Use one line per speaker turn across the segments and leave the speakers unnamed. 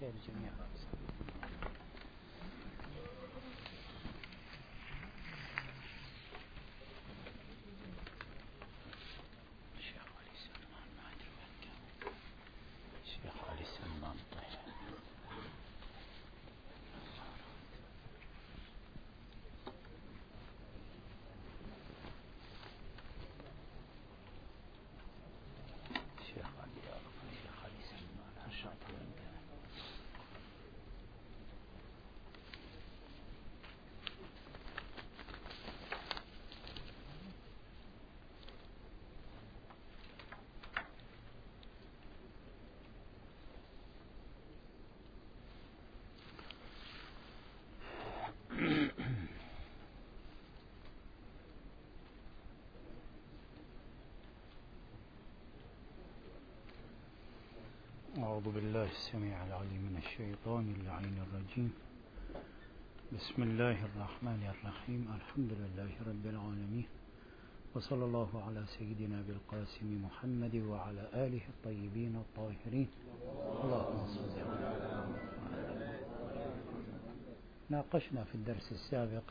خير جميعا. أعوذ بالله السميع العليم من الشيطان اللعين الرجيم. بسم الله الرحمن الرحيم. الحمد لله رب العالمين، وصلى الله على سيدنا بالقاسم محمد وعلى آله الطيبين الطاهرين. اللهم صل على محمد. ناقشنا في الدرس السابق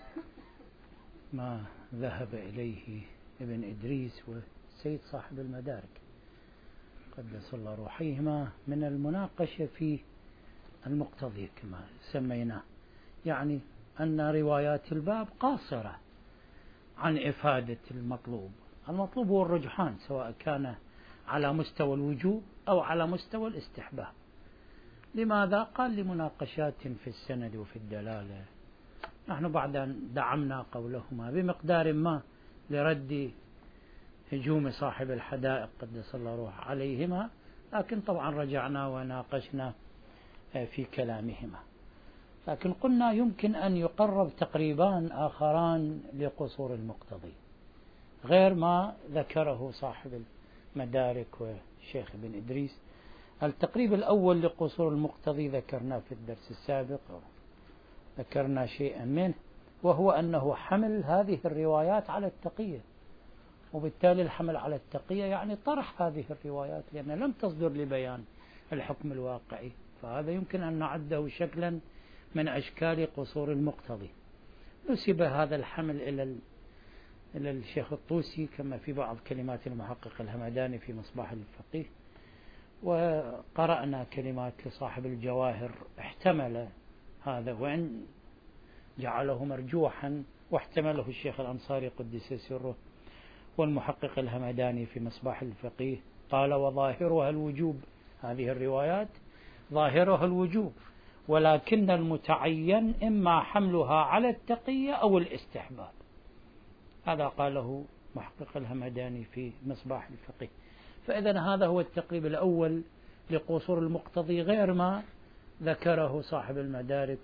ما ذهب إليه ابن إدريس والسيد صاحب المدارك قدس الله روحيهما من المناقشة في المقتضي كما سميناه، يعني أن روايات الباب قاصرة عن إفادة المطلوب. المطلوب هو الرجحان، سواء كان على مستوى الوجوب أو على مستوى الاستحباب. لماذا؟ قال لمناقشات في السند وفي الدلالة. نحن بعد أن دعمنا قولهما بمقدار ما لرد هجوم صاحب الحدائق قدس الله روح عليهما، لكن طبعا رجعنا وناقشنا في كلامهما. لكن قلنا يمكن أن يقرب تقريبان آخران لقصور المقتضي غير ما ذكره صاحب المدارك والشيخ ابن إدريس. التقريب الأول لقصور المقتضي ذكرنا في الدرس السابق، ذكرنا شيئا منه، وهو أنه حمل هذه الروايات على التقية، وبالتالي الحمل على التقية يعني طرح هذه الروايات لأن لم تصدر لبيان الحكم الواقعي، فهذا يمكن أن نعده شكلا من أشكال قصور المقتضي. نسب هذا الحمل إلى الشيخ الطوسي كما في بعض كلمات المحقق الهمداني في مصباح الفقيه، وقرأنا كلمات لصاحب الجواهر احتمل هذا وإن جعله مرجوحا، واحتمله الشيخ الأنصاري قدس سره والمحقق الهمداني في مصباح الفقيه. قال وظاهرها الوجوب، هذه الروايات ظاهرها الوجوب، ولكن المتعين إما حملها على التقية أو الاستحباب. هذا قاله محقق الهمداني في مصباح الفقيه. فإذا هذا هو التقريب الأول لقصور المقتضي غير ما ذكره صاحب المدارك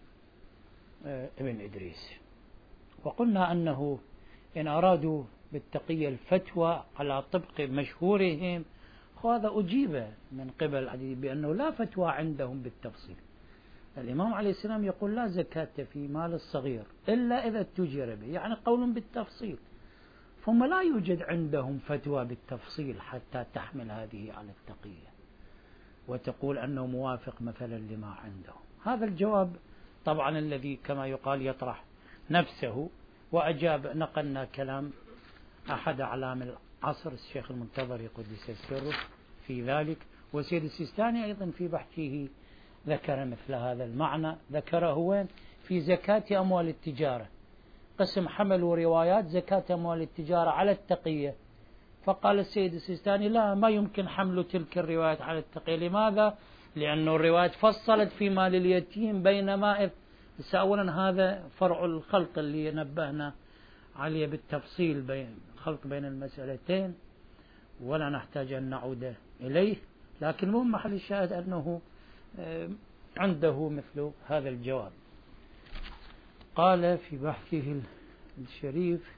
وابن إدريس. وقلنا أنه إن أرادوا بالتقية الفتوى على طبق مشهورهم، هذا أجيب من قبل العديد بأنه لا فتوى عندهم بالتفصيل. الإمام عليه السلام يقول لا زكاة في مال الصغير إلا إذا اتجر به، يعني قول بالتفصيل، ثم لا يوجد عندهم فتوى بالتفصيل حتى تحمل هذه على التقية وتقول أنه موافق مثلا لما عندهم. هذا الجواب طبعا الذي كما يقال يطرح نفسه. وأجاب، نقلنا كلام أحد أعلام العصر الشيخ المنتظر قدس سره في ذلك، وسيد السيستاني أيضا في بحثه ذكر مثل هذا المعنى. ذكره وين؟ في زكاة أموال التجارة، قسم حملوا روايات زكاة أموال التجارة على التقية، فقال السيد السيستاني لا، ما يمكن حمل تلك الروايات على التقية. لماذا؟ لأن الروايات فصلت في مال اليتيم بينما أولا هذا فرع الخلط اللي نبهنا عليه بالتفصيل، بين خلط بين المسألتين ولا نحتاج أن نعود إليه، لكن مو محل الشاهد أنه عنده مثل هذا الجواب. قال في بحثه الشريف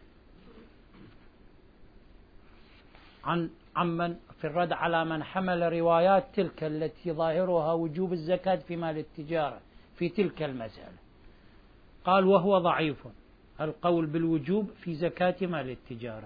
عمن في الرد على من حمل روايات تلك التي ظاهرها وجوب الزكاة في مال التجارة في تلك المسألة، قال وهو ضعيف القول بالوجوب في زكاة مال التجارة،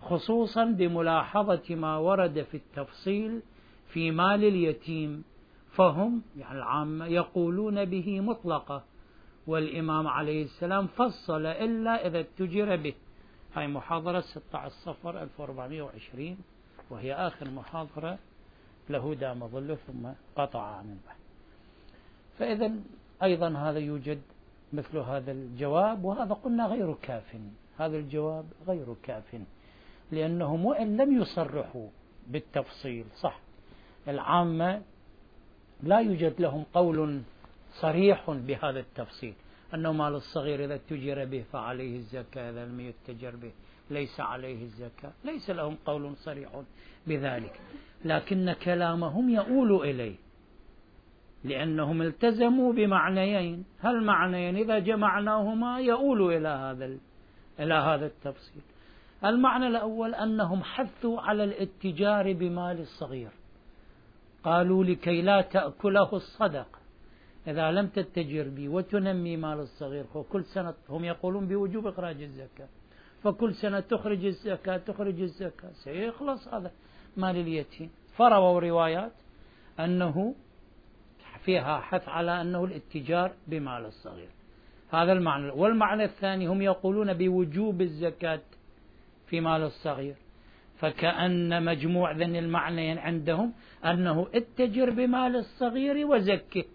خصوصا بملاحظة ما ورد في التفصيل في مال اليتيم، فهم يعني العامة يقولون به مطلقة، والإمام عليه السلام فصل إلا إذا اتجر به. هاي محاضرة 16 صفر 1420، وهي آخر محاضرة له دام ظله، ثم قطع عن البحث. فإذا أيضا هذا يوجد مثل هذا الجواب، وهذا قلنا غير كاف. هذا الجواب غير كاف، لأنهم وإن لم يصرحوا بالتفصيل صح، العامة لا يوجد لهم قول صريح بهذا التفصيل، أنه مال الصغير إذا اتجر به فعليه الزكاة، إذا لم يتجر به ليس عليه الزكاة. ليس لهم قول صريح بذلك، لكن كلامهم يؤول إليه، لأنهم التزموا بمعنيين. هالمعنيين إذا جمعناهما يؤول إلى هذا التفصيل. المعنى الأول أنهم حثوا على الاتجار بمال الصغير، قالوا لكي لا تأكله الصدقة، إذا لم تتجر به وتنمي مال الصغير، وكل سنة هم يقولون بوجوب إخراج الزكاة، فكل سنة تخرج الزكاة سيخلص هذا مال اليتيم. فرووا روايات أنه فيها حث على أنه الاتجار بمال الصغير. هذا المعنى. والمعنى الثاني هم يقولون بوجوب الزكاة في مال الصغير، فكأن مجموع ذن المعنيين عندهم أنه اتجر بمال الصغير وزكه.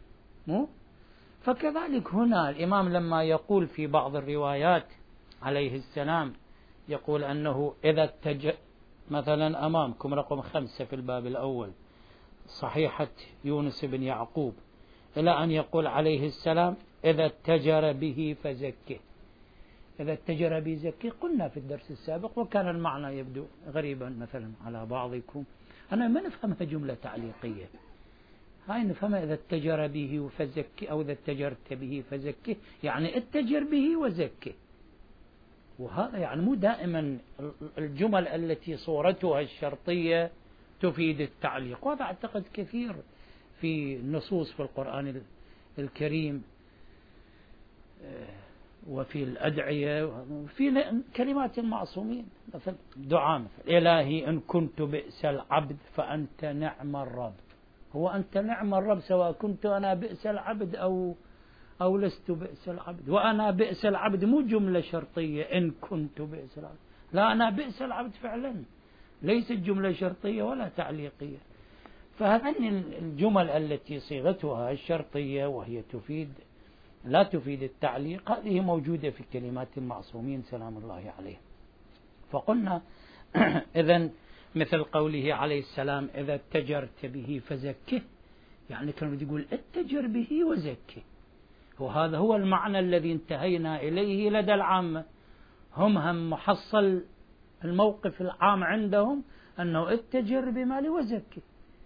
فكذلك هنا الإمام لما يقول في بعض الروايات عليه السلام، يقول أنه إذا اتجر مثلا أمامكم رقم 5 في الباب الأول صحيحة يونس بن يعقوب، إلى أن يقول عليه السلام إذا اتجر به فزكه. إذا اتجر به زكه قلنا في الدرس السابق، وكان المعنى يبدو غريبا مثلا على بعضكم، أنا ما نفهمها جملة تعليقية. هاي نفهمها إذا اتجر به فزكه، أو إذا اتجرت به فزكه، يعني اتجر به وزكه. وهذا يعني مو دائما الجمل التي صورتها الشرطية تفيد التعليق، وهذا أعتقد كثير في النصوص في القرآن الكريم وفي الأدعية وفي كلمات المعصومين، مثل دعاء مثل إلهي إن كنت بئس العبد فأنت نعم الرب. هو أنت نعم الرب سواء كنت أنا بئس العبد أو لست بئس العبد. وأنا بئس العبد مو جملة شرطية إن كنت بئس العبد، لا، أنا بئس العبد فعلا، ليست جملة شرطية ولا تعليقية. فهذه الجمل التي صيغتها الشرطية وهي لا تفيد التعليق، هذه موجودة في كلمات المعصومين سلام الله عليه. فقلنا إذن مثل قوله عليه السلام إذا اتجرت به فزكه، يعني كان يقول اتجر به وزكه. وهذا هو المعنى الذي انتهينا إليه لدى العامة. هم محصل الموقف العام عندهم أنه اتجر بمال وزكه.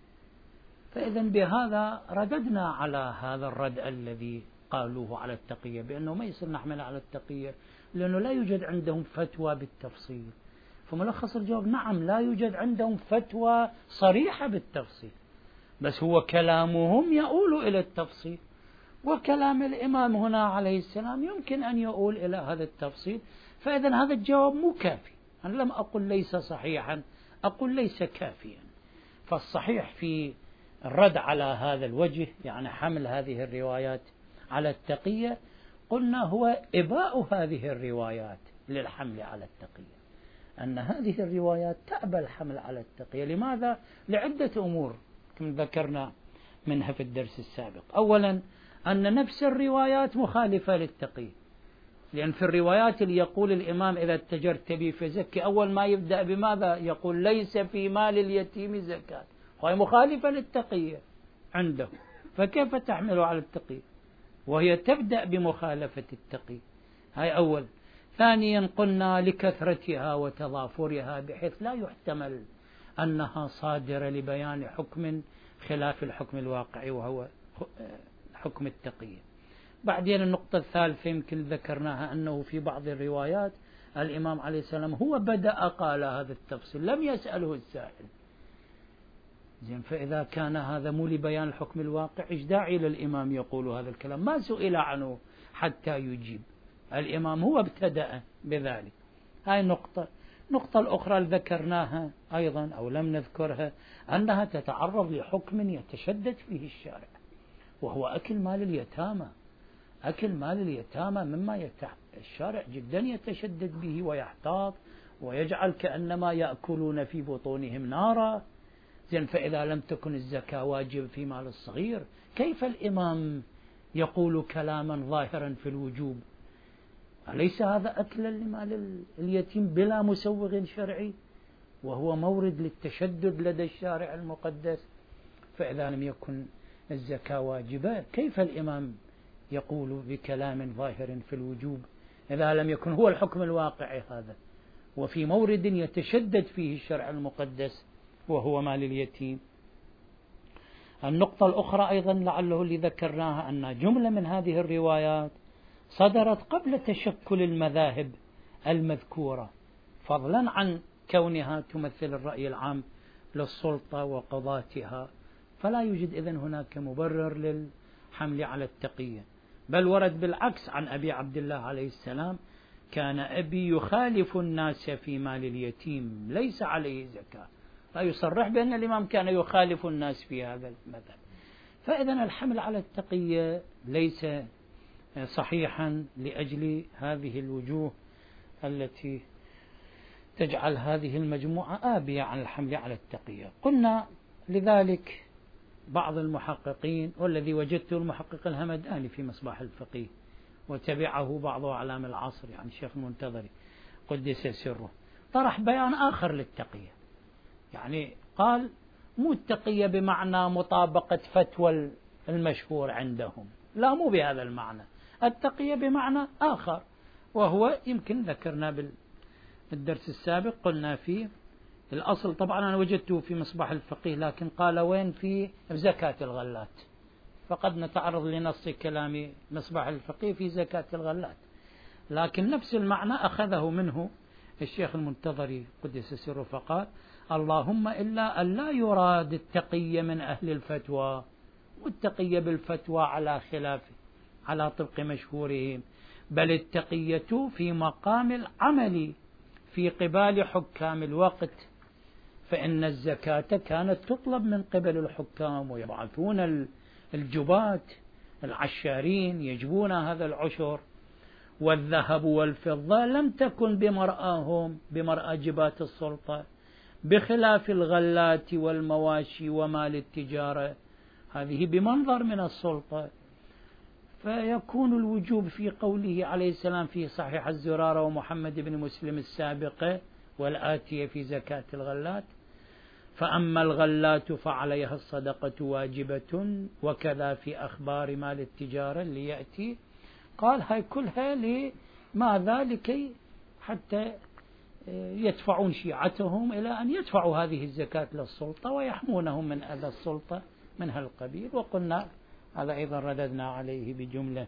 فإذا بهذا رددنا على هذا الرد الذي قالوه على التقية، بأنه ما يصير نحمل على التقية، لأنه لا يوجد عندهم فتوى بالتفصيل. فملخص الجواب نعم، لا يوجد عندهم فتوى صريحة بالتفصيل، بس هو كلامهم يؤول إلى التفصيل، وكلام الإمام هنا عليه السلام يمكن أن يؤول إلى هذا التفصيل. فإذا هذا الجواب مو كافي. أنا لم أقل ليس صحيحا، أقول ليس كافيا. فالصحيح في الرد على هذا الوجه، يعني حمل هذه الروايات على التقية، قلنا هو إباء هذه الروايات للحمل على التقية، أن هذه الروايات تأبى الحمل على التقية. لماذا؟ لعدة أمور كما ذكرنا منها في الدرس السابق. أولا أن نفس الروايات مخالفة للتقية، لأن في الروايات اللي يقول الإمام إذا اتجرت به فزكي، أول ما يبدأ بماذا؟ يقول ليس في مال اليتيم زكاة، وهي مخالفة للتقية عنده، فكيف تحمله على التقية وهي تبدأ بمخالفة التقية؟ هاي أول. ثانيا قلنا لكثرتها وتضافرها، بحيث لا يحتمل أنها صادرة لبيان حكم خلاف الحكم الواقعي وهو حكم التقية. بعدين النقطة الثالثة يمكن ذكرناها، أنه في بعض الروايات الإمام عليه السلام هو بدأ قال هذا التفصيل، لم يسأله السائل. زين، فإذا كان هذا مو لبيان الحكم الواقع، إيش داعي للإمام يقول هذا الكلام؟ ما سئل عنه حتى يجيب، الإمام هو ابتدأ بذلك. هاي نقطة. النقطة الأخرى اللي ذكرناها أيضا أو لم نذكرها أنها تتعرض لحكم يتشدد فيه الشارع، وهو أكل مال اليتامى. أكل مال اليتامى مما الشارع جدا يتشدد به ويحتاط ويجعل كأنما يأكلون في بطونهم نارا. زين، فإذا لم تكن الزكاة واجب في مال الصغير، كيف الإمام يقول كلاما ظاهرا في الوجوب؟ أليس هذا أكلا لمال اليتيم بلا مسوغ شرعي، وهو مورد للتشدد لدى الشارع المقدس؟ فإذا لم يكن الزكاة واجبة، كيف الإمام يقول بكلام ظاهر في الوجوب إذا لم يكن هو الحكم الواقعي هذا، وفي مورد يتشدد فيه الشرع المقدس وهو مال اليتيم؟ النقطة الأخرى أيضا لعله اللي ذكرناها أن جملة من هذه الروايات صدرت قبل تشكل المذاهب المذكورة، فضلا عن كونها تمثل الرأي العام للسلطة وقضاتها، فلا يوجد إذن هناك مبرر للحمل على التقية. بل ورد بالعكس عن أبي عبد الله عليه السلام: كان أبي يخالف الناس في مال اليتيم ليس عليه زكاة. لا يصرح بأن الإمام كان يخالف الناس في هذا المذهب. فإذن الحمل على التقية ليس صحيحا لأجل هذه الوجوه التي تجعل هذه المجموعة آبية عن الحمل على التقية. قلنا لذلك بعض المحققين، والذي وجدته المحقق الهمداني في مصباح الفقيه وتبعه بعض أعلام العصر يعني الشيخ المنتظري قدس سره، طرح بيان آخر للتقية. يعني قال مو التقية بمعنى مطابقة فتوى المشهور عندهم، لا، مو بهذا المعنى. التقية بمعنى آخر، وهو يمكن ذكرنا بالدرس السابق، قلنا فيه الأصل طبعا أنا وجدته في مصباح الفقيه، لكن قال وين؟ في زكاة الغلات، فقد نتعرض لنص كلام مصباح الفقيه في زكاة الغلات، لكن نفس المعنى أخذه منه الشيخ المنتظري قدس سره، فقال: اللهم إلا أن لا يراد التقية من أهل الفتوى، والتقية بالفتوى على خلاف على طبق مشهورهم، بل التقية في مقام العمل في قبال حكام الوقت، فإن الزكاة كانت تطلب من قبل الحكام ويبعثون الجبات العشارين يجبون هذا العشر، والذهب والفضة لم تكن بمرأى جبات السلطة، بخلاف الغلات والمواشي ومال التجارة، هذه بمنظر من السلطة. فيكون الوجوب في قوله عليه السلام في صحيح الزرارة ومحمد بن مسلم السابقة والآتية في زكاة الغلات: فأما الغلات فعليها الصدقة واجبة، وكذا في أخبار مال التجارة اللي يأتي. قال هاي كلها لماذا؟ لكي حتى يدفعون شيعتهم إلى أن يدفعوا هذه الزكاة للسلطة ويحمونهم من أذى السلطة من هالقبيل. وقلنا هذا أيضا رددنا عليه بجملة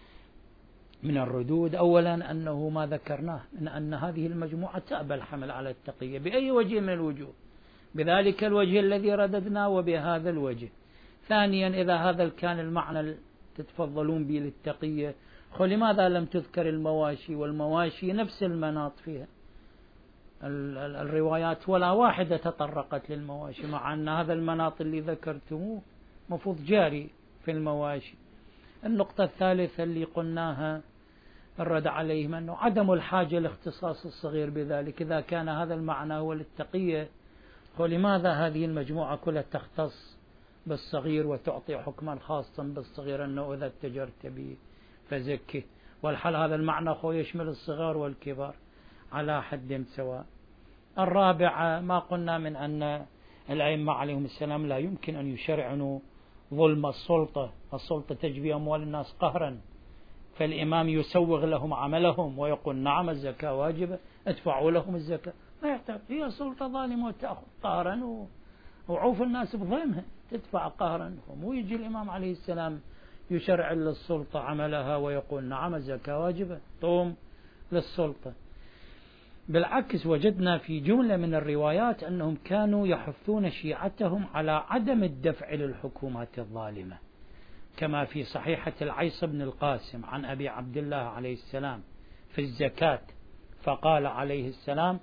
من الردود. أولا أنه ما ذكرناه من أن هذه المجموعة تأبى الحمل على التقية بأي وجه من الوجوه، بذلك الوجه الذي رددنا وبهذا الوجه. ثانيا، إذا هذا كان المعنى تتفضلون به للتقية، لماذا لم تذكر المواشي؟ والمواشي نفس المناط فيها الروايات ولا واحدة تطرقت للمواشي، مع أن هذا المناط اللي ذكرتموه مفروض جاري في المواشي. النقطة الثالثة اللي قلناها الرد عليهم أنه عدم الحاجة لاختصاص الصغير بذلك. إذا كان هذا المعنى هو للتقية، لماذا هذه المجموعة كلها تختص بالصغير وتعطي حكما خاصا بالصغير أنه إذا اتجرت به فزكه، والحال هذا المعنى يشمل الصغار والكبار على حد سواء. الرابعة ما قلنا من أن الأئمة عليهم السلام لا يمكن أن يشرعنوا ظلم السلطة تجبي أموال الناس قهرا، فالإمام يسوغ لهم عملهم ويقول نعم الزكاة واجبة ادفعوا لهم الزكاة، ما يحتاج، هي سلطة ظالمة وتأخذ قهرا وعوف الناس بظلمها تدفع قهرا، ومو يجي الإمام عليه السلام يشرع للسلطة عملها ويقول نعم الزكاة واجبة طوم للسلطة. بالعكس وجدنا في جملة من الروايات أنهم كانوا يحثون شيعتهم على عدم الدفع للحكومات الظالمة، كما في صحيحة العيص بن القاسم عن أبي عبد الله عليه السلام في الزكاة، فقال عليه السلام: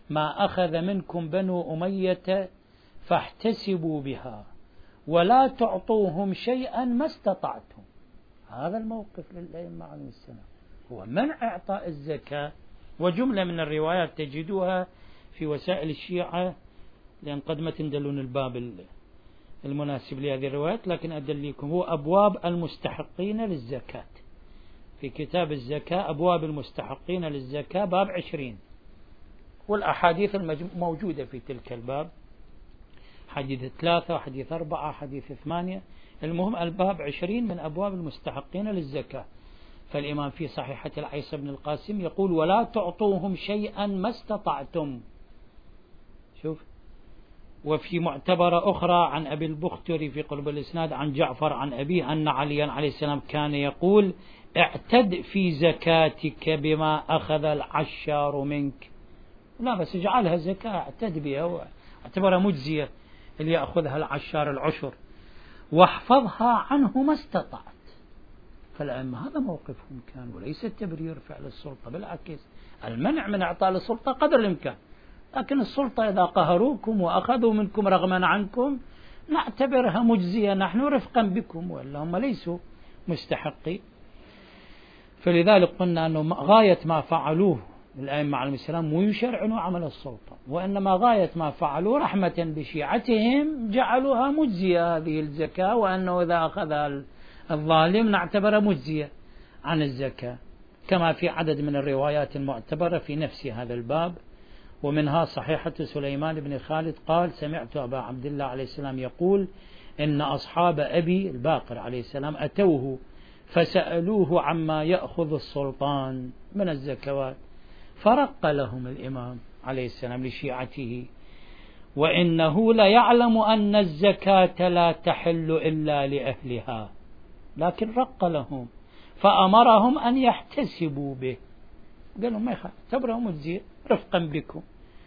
ما أخذ منكم بنو أمية فاحتسبوا بها ولا تعطوهم شيئا ما استطعتم. هذا الموقف للأئمة عليهم السلام، هو منع إعطاء الزكاة. وجملة من الروايات تجدوها في وسائل الشيعة، لأن قد ما تندلون الباب المناسب لهذه الروايات، لكن أدليكم هو أبواب المستحقين للزكاة. في كتاب الزكاة أبواب المستحقين للزكاة باب 20، والأحاديث الموجودة في تلك الباب حديث 3 حديث 4 حديث 8، المهم الباب 20 من أبواب المستحقين للزكاة. فالإمام في صحيحة العيسى بن القاسم يقول ولا تعطوهم شيئا ما استطعتم. شوف. وفي معتبرة أخرى عن أبي البختري في قلب الإسناد عن جعفر عن أبيه أن عليا عليه السلام كان يقول اعتد في زكاتك بما أخذ العشار منك. لا بس اجعلها زكاة، اعتد بها واعتبرها مجزية اللي يأخذها العشار العشر، واحفظها عنه ما استطعت. فالأئمة هذا موقفهم كان، وليس تبرير فعل السلطة، بالعكس المنع من إعطاء السلطة قدر الإمكان، لكن السلطة إذا قهروكم وأخذوا منكم رغما عنكم نعتبرها مجزية نحن رفقا بكم، وإلا هم ليسوا مستحقين. فلذلك قلنا أنه غاية ما فعلوه الأئمة عليهم السلام مو يشرعنوا عمل السلطة، وإنما غاية ما فعلوا رحمة بشيعتهم جعلوها مجزية هذه الزكاة، وأنه إذا أخذها الظالم نعتبر مجزية عن الزكاة، كما في عدد من الروايات المعتبرة في نفس هذا الباب. ومنها صحيحة سليمان بن خالد قال سمعت أبا عبد الله عليه السلام يقول إن أصحاب أبي الباقر عليه السلام أتوه فسألوه عما يأخذ السلطان من الزكوات، فرق لهم الإمام عليه السلام لشيعته وإنه لا يعلم أن الزكاة لا تحل إلا لأهلها، لكن رق لهم فأمرهم أن يحتسبوا به، قال لهم ما يخالف اعتبرهم مجزية رفقا بكم.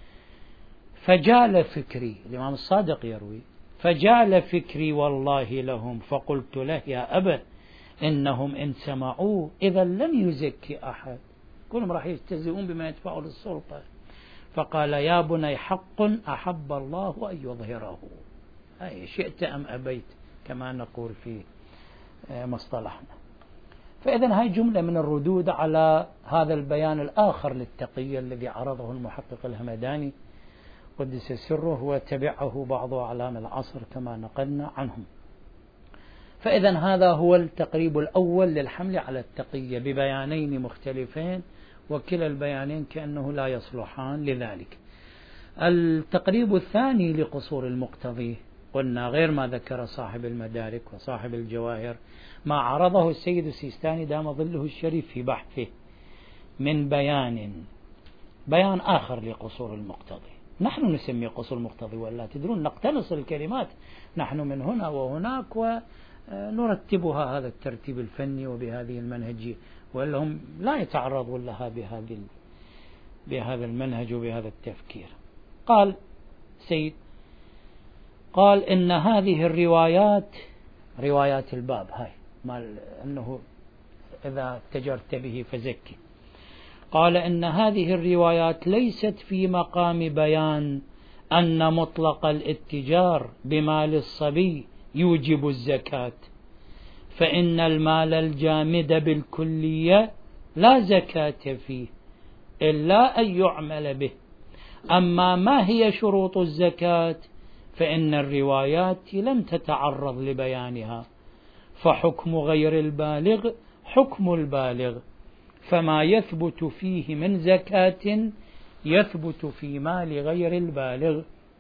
فجال فكري، الإمام الصادق يروي فجال فكري والله لهم فقلت له يا أبا إنهم إن سمعوا إذا لم يزكي أحد، كلهم راح يستهزئون بما يدفعوا للسلطة. فقال يا بني حق أحب الله أن يظهره، أي شئت أم أبيت كما نقول في مصطلحنا. فإذن هاي جملة من الردود على هذا البيان الآخر للتقية الذي عرضه المحقق الهمداني قدس سره وتبعه بعض أعلام العصر كما نقلنا عنهم. فإذن هذا هو التقريب الأول للحمل على التقية ببيانين مختلفين، وكلا البيانين كأنه لا يصلحان لذلك. التقريب الثاني لقصور المقتضي قلنا غير ما ذكر صاحب المدارك وصاحب الجواهر، ما عرضه السيد السيستاني دام ظله الشريف في بحثه من بيان آخر لقصور المقتضي. نحن نسمي قصور المقتضي ولا تدرون نقتنص الكلمات نحن من هنا وهناك ونرتبها هذا الترتيب الفني وبهذه المنهجية، وإلا هم لا يتعرضون لها بهذا المنهج وبهذا التفكير. قال سيد قال إن هذه الروايات روايات الباب هاي مال أنه إذا تجرت به فزكي، قال إن هذه الروايات ليست في مقام بيان أن مطلق الاتجار بمال الصبي يوجب الزكاة، فإن المال الجامد بالكلية لا زكاة فيه إلا أن يعمل به. أما ما هي شروط الزكاة فإن الروايات لم تتعرض لبيانها، فحكم غير البالغ حكم البالغ، فما يثبت فيه من زكاة يثبت في مال غير البالغ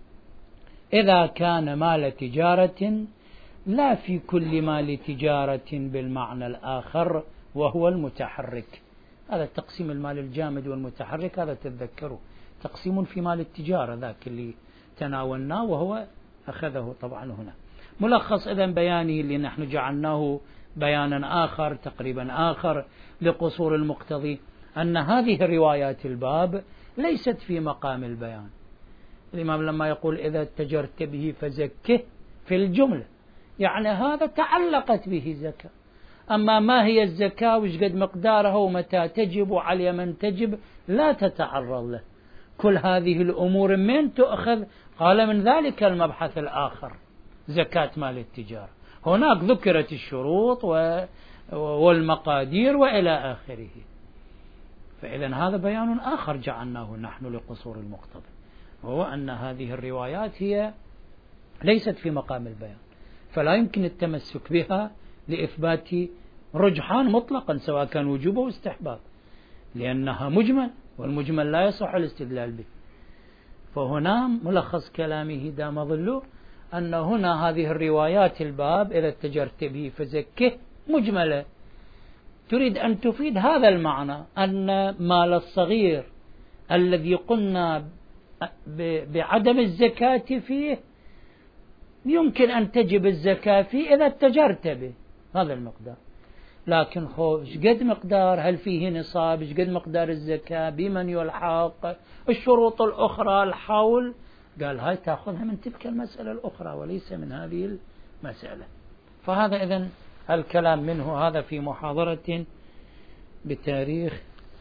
إذا كان مال تجارة، لا في كل مال تجارة بالمعنى الآخر وهو المتحرك. هذا تقسيم المال الجامد والمتحرك هذا تتذكروا تقسيم في مال التجارة ذاك اللي تناولناه وهو أخذه طبعا هنا. ملخص إذن بيانه اللي نحن جعلناه بيانا آخر تقريبا آخر لقصور المقتضي أن هذه روايات الباب ليست في مقام البيان. الإمام لما يقول إذا اتجرت به فزكه في الجملة يعني هذا تعلقت به زكاة، أما ما هي الزكاة وش قد مقدارها ومتى تجب وعلى من تجب لا تتعرض له. كل هذه الأمور من تؤخذ؟ قال من ذلك المبحث الآخر، زكاة مال التجارة. هناك ذكرت الشروط والمقادير وإلى آخره. فإذا هذا بيان آخر جعلناه نحن لقصور المقتضى، وهو أن هذه الروايات هي ليست في مقام البيان، فلا يمكن التمسك بها لإثبات رجحان مطلقا سواء كان وجوب أو استحباب، لأنها مجمل، والمجمل لا يصح الاستدلال به. فهنا ملخص كلامه دام ظله أن هنا هذه الروايات الباب إذا اتجرت به فزكه مجملة، تريد أن تفيد هذا المعنى، أن مال الصغير الذي قلنا بعدم الزكاة فيه يمكن أن تجب الزكاة فيه إذا اتجرت به هذا المقدار. لكن قد مقدار، هل فيه نصاب، قد مقدار الزكاة، بمن يلحق، الشروط الأخرى، الحول، قال هاي تأخذها من تلك المسألة الأخرى وليس من هذه المسألة. فهذا إذن الكلام منه هذا في محاضرة بتاريخ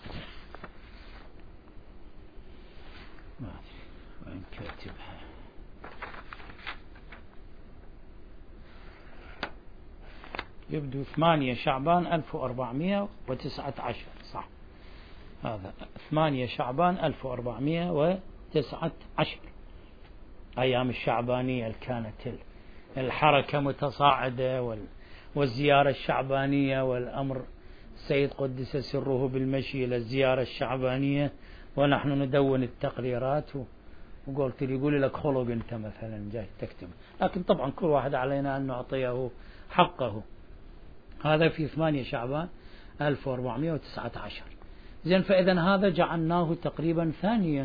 وين كاتبها يبدو 8 شعبان 1419 صح، هذا 8 شعبان 1419 أيام الشعبانية كانت الحركة متصاعدة والزيارة الشعبانية والأمر السيد قدس سره بالمشي إلى الزيارة الشعبانية، ونحن ندون التقريرات وقلت لي يقول لك خلق أنت مثلا جاي تكتب، لكن طبعا كل واحد علينا أن نعطيه حقه. هذا في 8 شعبان 1419. زين، فإذا هذا جعلناه تقريبا ثانيا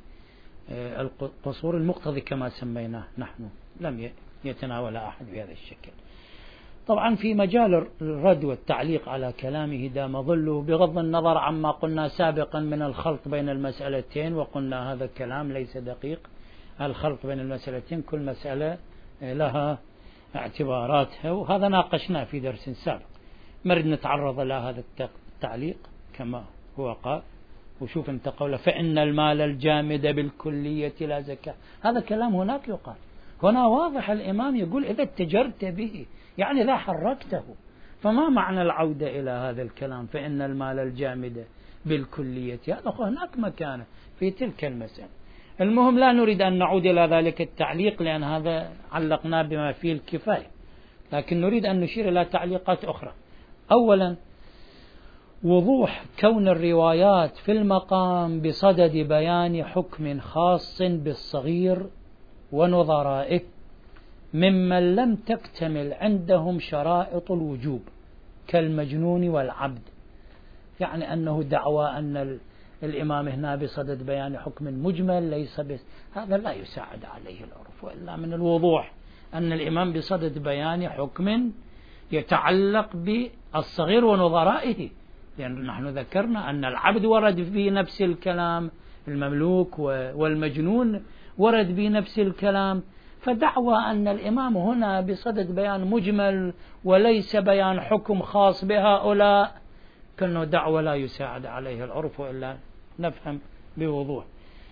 للقصور المقتضي كما سميناه نحن، لم يتناول أحد بهذا الشكل. طبعا في مجال الرد والتعليق على كلامه دام ظله، بغض النظر عما قلنا سابقا من الخلط بين المسألتين، وقلنا هذا الكلام ليس دقيق، الخلط بين المسألتين كل مسألة لها اعتباراتها، وهذا ناقشناه في درس سابق. مرد نتعرض لهذا التعليق كما هو قال، وشوف انت قوله فإن المال الجامد بالكلية لا زكاة، هذا كلام هناك يقال، هنا واضح الإمام يقول إذا اتجرت به يعني إذا حركته. فما معنى العودة إلى هذا الكلام فإن المال الجامد بالكلية؟ هذا هناك مكانه في تلك المسألة. المهم لا نريد أن نعود إلى ذلك التعليق لأن هذا علقنا بما فيه الكفاية، لكن نريد أن نشير إلى تعليقات أخرى. أولا، وضوح كون الروايات في المقام بصدد بيان حكم خاص بالصغير ونظرائه ممن لم تكتمل عندهم شرائط الوجوب كالمجنون والعبد، يعني أنه دعوى أن الإمام هنا بصدد بيان حكم مجمل ليس هذا لا يساعد عليه العرف، وإلا من الوضوح أن الإمام بصدد بيان حكم يتعلق بالصغير ونظرائه، لأن نحن ذكرنا أن العبد ورد في نفس الكلام، المملوك والمجنون ورد بنفس الكلام، فدعوى أن الإمام هنا بصدد بيان مجمل وليس بيان حكم خاص بهؤلاء كأنه دعوة لا يساعد عليه العرف، وإلا نفهم بوضوح.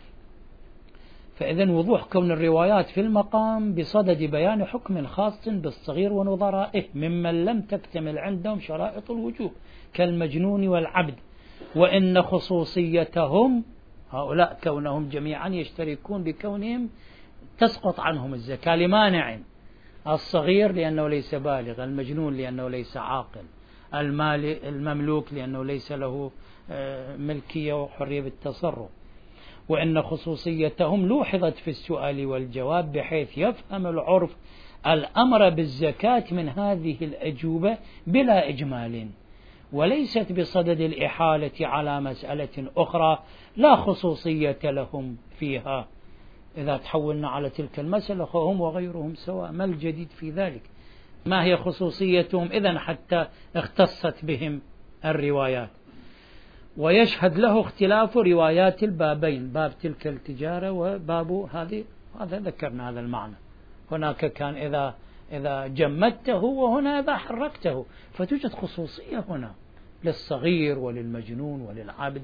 فإذن وضوح كون الروايات في المقام بصدد بيان حكم خاص بالصغير ونظرائه ممن لم تكتمل عندهم شرائط الوجوب كالمجنون والعبد، وإن خصوصيتهم هؤلاء كونهم جميعا يشتركون بكونهم تسقط عنهم الزكاة لمانع، الصغير لأنه ليس بالغ، المجنون لأنه ليس عاقل، المملوك لأنه ليس له ملكية وحرية بالتصرف، وإن خصوصيتهم لوحظت في السؤال والجواب بحيث يفهم العرف الأمر بالزكاة من هذه الأجوبة بلا إجمال، وليست بصدد الإحالة على مسألة أخرى لا خصوصية لهم فيها. إذا تحولنا على تلك المسألة فهم وغيرهم سواء، ما الجديد في ذلك؟ ما هي خصوصيتهم إذن حتى اختصت بهم الروايات؟ ويشهد له اختلاف روايات البابين، باب تلك التجارة وباب هذه، هذا ذكرنا هذا المعنى. هناك كان إذا جمدته وهنا إذا حركته، فتوجد خصوصية هنا للصغير وللمجنون وللعبد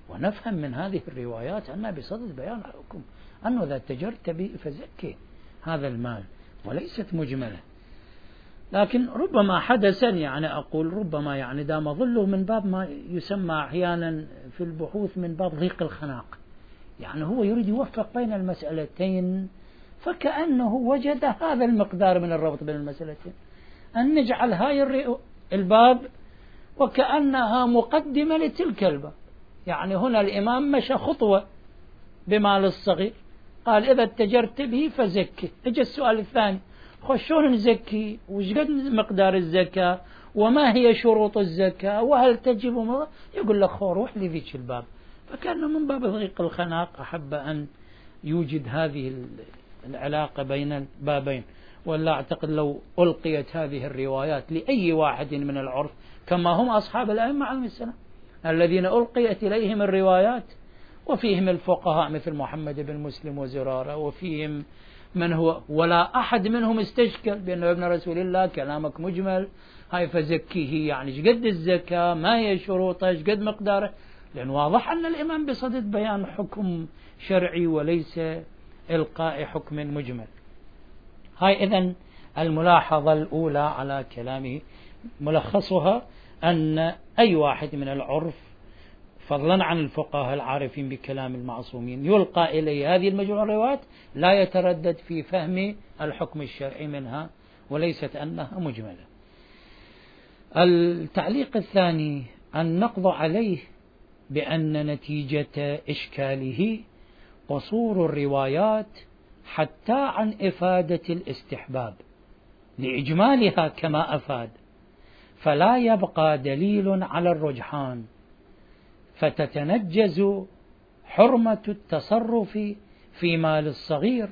ونفهم من هذه الروايات أنها بصدد بيان الحكم، أنه إذا تجرت به فزكي هذا المال، وليست مجملة. لكن ربما حدثا، يعني أقول ربما يعني دام ظله من باب ما يسمى أحيانا في البحوث من باب ضيق الخناق، يعني هو يريد يوفق بين المسألتين، فكأنه وجد هذا المقدار من الربط بين المسألتين، أن نجعل هاي الباب وكأنها مقدمة لتلك الباب. يعني هنا الإمام مشى خطوة بمال الصغير، قال إذا اتجرت به فزكي. اجى السؤال الثاني، شلون نزكي؟ وش قد مقدار الزكاة؟ وما هي شروط الزكاة؟ وهل تجب؟ يقول لك روح لذيك الباب. فكان من باب ضيق الخناق أحب أن يوجد هذه العلاقة بين البابين. ولا أعتقد لو ألقيت هذه الروايات لأي واحد من العرف، كما هم أصحاب الأئمة عليهم السلام الذين ألقيت إليهم الروايات، وفيهم الفقهاء مثل محمد بن مسلم وزرارة، وفيهم من هو ولا أحد منهم استشكل بأنه ابن رسول الله كلامك مجمل، هاي فزكيه يعني ايش قد الزكاة، ما هي شروطه، ايش قد مقداره، لأن واضح أن الإمام بصدد بيان حكم شرعي وليس إلقاء حكم مجمل. هاي إذن الملاحظة الأولى على كلامه، ملخصها أن أي واحد من العرف فضلا عن الفقهاء العارفين بكلام المعصومين يلقى إليه هذه المجموعة الروايات لا يتردد في فهم الحكم الشرعي منها، وليست أنها مجملة. التعليق الثاني النقض عليه بأن نتيجة إشكاله قصور الروايات حتى عن إفادة الاستحباب لإجمالها كما أفاد، فلا يبقى دليل على الرجحان، فتتنجز حرمة التصرف في مال الصغير،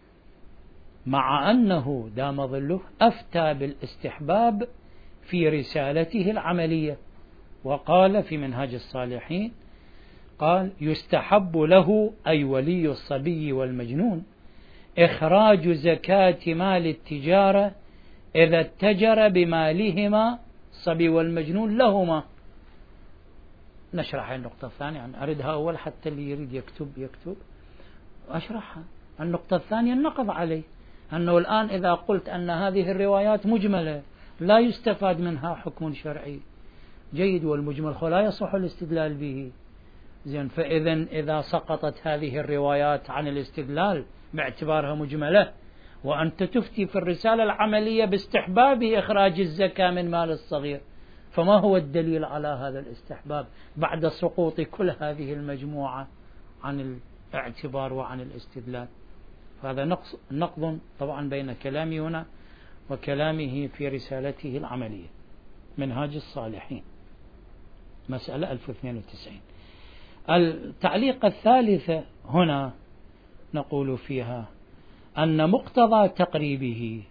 مع أنه دام ظله أفتى بالاستحباب في رسالته العملية، وقال في منهاج الصالحين قال يستحب له أي ولي الصبي والمجنون إخراج زكاة مال التجارة إذا اتجر بمالهما الصبي والمجنون لهما. نشرح النقطة الثانية، يعني أردها أول حتى اللي يريد يكتب أشرحها. النقطة الثانية النقض عليه، أنه الآن إذا قلت أن هذه الروايات مجملة لا يستفاد منها حكم شرعي جيد، والمجمل لا يصح الاستدلال به، زين، فإذا إذا سقطت هذه الروايات عن الاستدلال باعتبارها مجملة، وأنت تفتي في الرسالة العملية باستحباب إخراج الزكاة من مال الصغير، فما هو الدليل على هذا الاستحباب بعد سقوط كل هذه المجموعة عن الاعتبار وعن الاستدلال؟ فهذا نقض طبعا بين كلامي هنا وكلامه في رسالته العملية منهاج الصالحين مسألة 1092. التعليق الثالثة هنا نقول فيها أن مقتضى تقريبه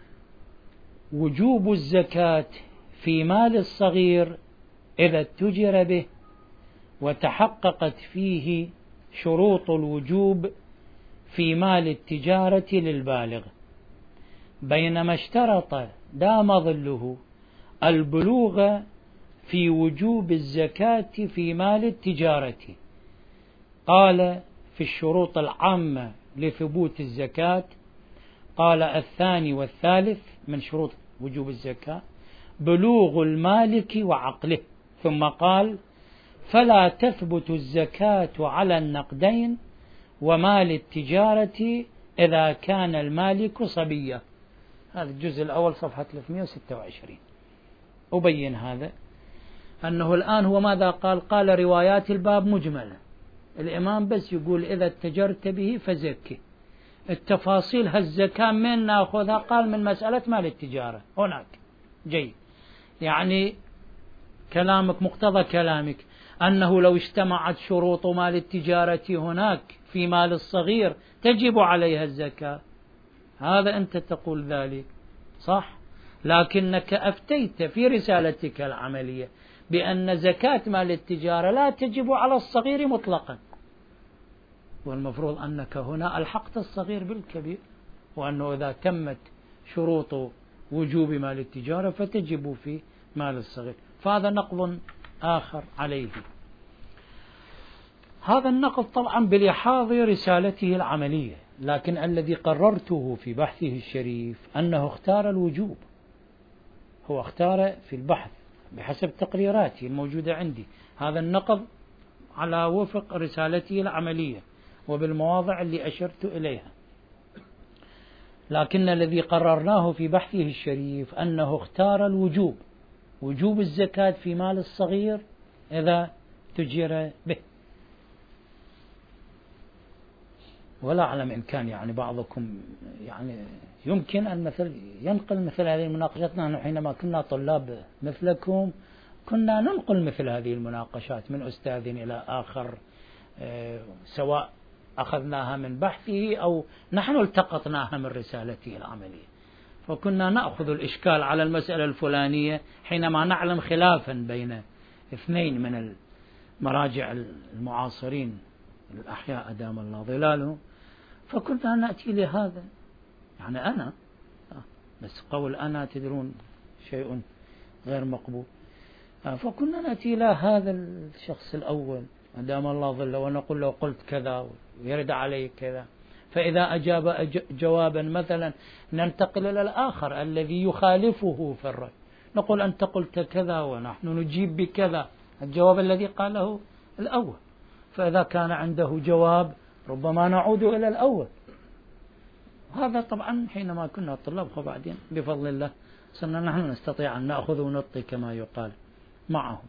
وجوب الزكاة في مال الصغير إذا اتجر به وتحققت فيه شروط الوجوب في مال التجارة للبالغ، بينما اشترط دام ظله البلوغ في وجوب الزكاة في مال التجارة. قال في الشروط العامة لثبوت الزكاة، قال الثاني والثالث من شروط وجوب الزكاة بلوغ المالك وعقله، ثم قال فلا تثبت الزكاة على النقدين ومال التجارة إذا كان المالك صبيا. هذا الجزء الأول صفحة 326. أبين هذا أنه الآن هو ماذا قال روايات الباب مجملة، الإمام بس يقول إذا اتجرت به فزكي. التفاصيل هالزكاة من نأخذها؟ قال من مسألة مال التجارة هناك. جيد، يعني كلامك مقتضى كلامك أنه لو اجتمعت شروط مال التجارة هناك في مال الصغير تجب عليها الزكاة، هذا أنت تقول ذلك صح، لكنك أفتيت في رسالتك العملية بأن زكاة مال التجارة لا تجب على الصغير مطلقا، والمفروض أنك هنا ألحقت الصغير بالكبير، وأنه إذا تمت شروط وجوب مال التجارة فتجب في مال الصغير، فهذا نقض آخر عليه. هذا النقد طبعا بلحاظ رسالته العملية، لكن الذي قررته في بحثه الشريف أنه اختار الوجوب. هو اختار في البحث بحسب تقريراتي الموجودة عندي هذا النقد على وفق رسالته العملية وبالمواضع اللي أشرت إليها، لكن الذي قررناه في بحثه الشريف أنه اختار الوجوب، وجوب الزكاة في مال الصغير إذا تجر به. ولا أعلم إن كان يعني بعضكم يعني يمكن أن ينقل مثل هذه المناقشات. نحن حينما كنا طلاب مثلكم كنا ننقل مثل هذه المناقشات من أستاذ إلى آخر، سواء أخذناها من بحثه أو نحن التقطناها من رسالته العملية، فكنا نأخذ الإشكال على المسألة الفلانية حينما نعلم خلافا بين اثنين من المراجع المعاصرين الأحياء أدام الله ظلاله، فكنا نأتي لهذا. يعني أنا بس قول أنا تدرون شيء غير مقبول، فكنا نأتي إلى هذا الشخص الأول أدام الله ظله ونقول له قلت كذا ويرد عليه كذا، فإذا أجاب جوابا مثلا ننتقل إلى الآخر الذي يخالفه في الرأي، نقول أنت قلت كذا ونحن نجيب بكذا الجواب الذي قاله الأول. فإذا كان عنده جواب ربما نعود إلى الأول. هذا طبعا حينما كنا طلاب، وبعدين بفضل الله صرنا نحن نستطيع أن نأخذ ونعطي كما يقال معه.